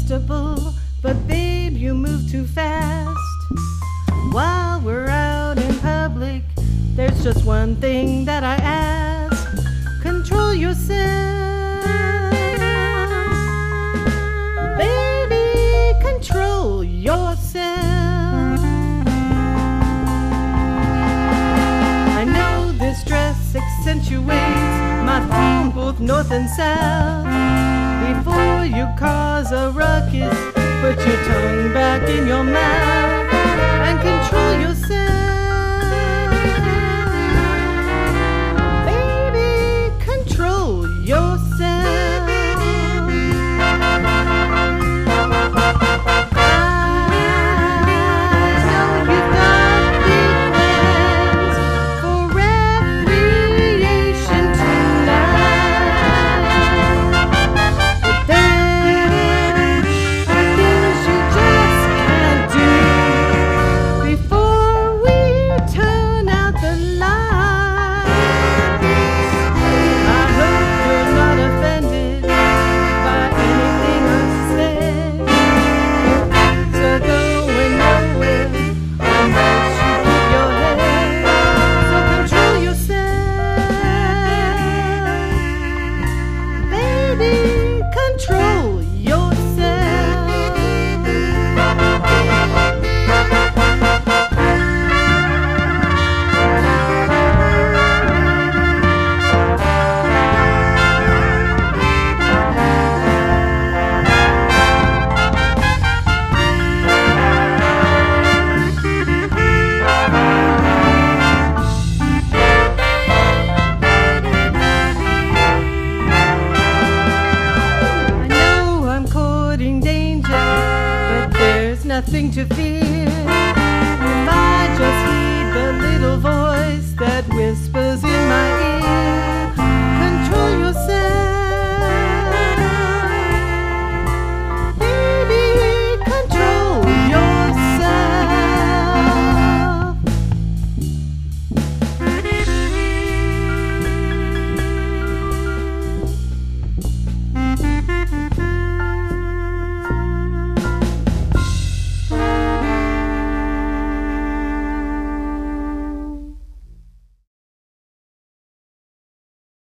comfortable, but babe, you move too fast. While we're out in public, there's just one thing that I ask. Control yourself. Baby, control yourself. I know this dress accentuates my theme both north and south. Before you cause a ruckus, put your tongue back in your mouth and control yourself. Baby, control yourself. Nothing to fear if I just heed the little voice.